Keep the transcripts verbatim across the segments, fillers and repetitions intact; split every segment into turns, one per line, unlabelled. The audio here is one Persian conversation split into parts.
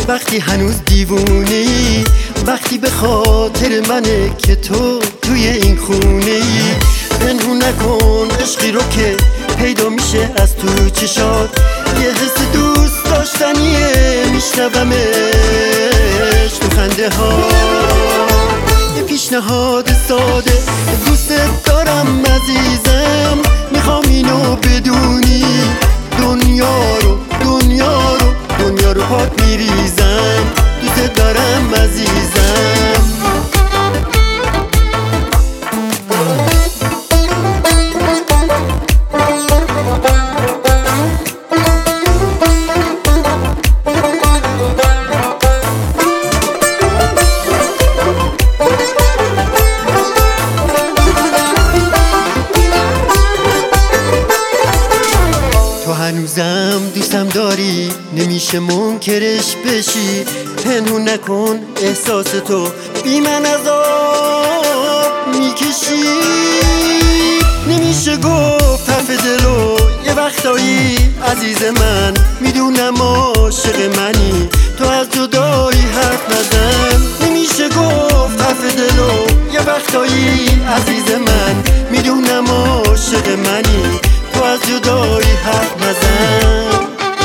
وقتی هنوز دیوونه‌ای، وقتی به خاطر منه که تو توی این خونه‌ای. پنهون نکن عشقی رو که پیدا میشه از تو چشات، یه حس دوست داشتنیه میشنومش تو خنده ها. یه پیشنهاد ساده، دوست دارم عزیزم، میخوام اینو بدونی، دنیا رو دنیا رو دنیا رو پات میریزم، دوست دارم عزیزم. هنوزم دوستم داری، نمیشه منکرش بشی. پنهون نکن احساس تو، بی من عذاب میکشی. نمیشه گفت حرف دلو، یه وقتایی عزیز من، میدونم عاشق منی، تو از جدایی حرف نزن. نمیشه گفت حرف دلو، یه وقتایی عزیز من، میدونم عاشق منی، تو از جدایی حرف نزن.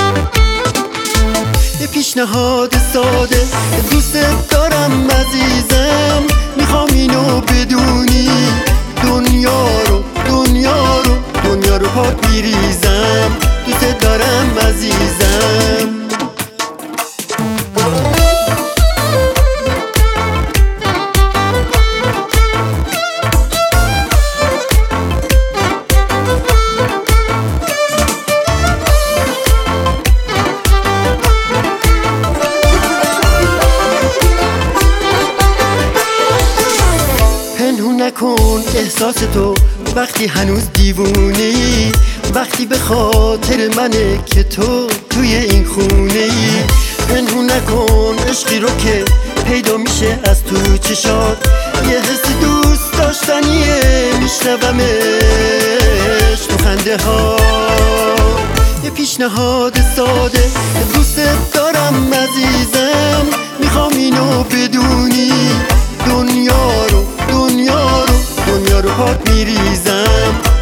یه پیشنهاد ساده، دوست دارم عزیزم، میخوام اینو بدونی، دنیا رو دنیا رو دنیا رو پات میریزم، دوست دارم عزیزم. نکن احساس تو وقتی هنوز دیوونه‌ای، وقتی به خاطر منه که تو توی این خونه‌ای. پنهون نکن عشقی رو که پیدا میشه از تو چشات، یه حس دوست داشتنیه میشنومش تو خنده ها. یه پیشنهاد ساده، دوست دارم عزیزم، میخوام اینو بدونی، دنیا رو دنیا رو دنیا رو پات میریزم،